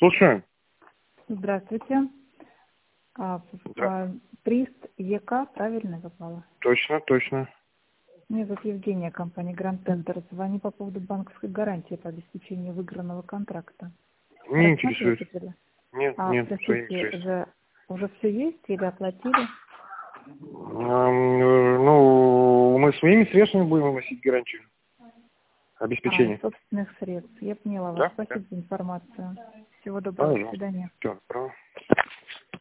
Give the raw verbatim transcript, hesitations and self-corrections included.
Слушаю. Здравствуйте. А, Да. а, Приз ЕК, правильно попала? Точно, точно. Меня зовут Евгения, компания Grand Center. Звоню по поводу банковской гарантии по обеспечению выигранного контракта. Не интересует. Рассматриваете ли? Нет, А, нет, своими простите, жизнью. уже, уже все есть или оплатили? Ам, э, Ну, мы своими средствами будем выносить гарантию. А, из Обеспечение. собственных средств. Я поняла вас. Да? Да. Спасибо за информацию. Всего доброго. До Пожалуйста. свидания. Все, право.